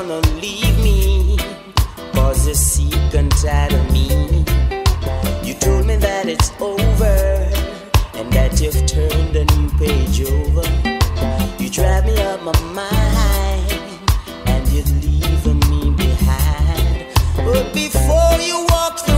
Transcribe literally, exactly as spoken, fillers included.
gonna leave me, cause you're sick and tired of me. You told me that it's over, and that you've turned a new page over. You drive me up my mind, and you're leaving me behind. But before you walk through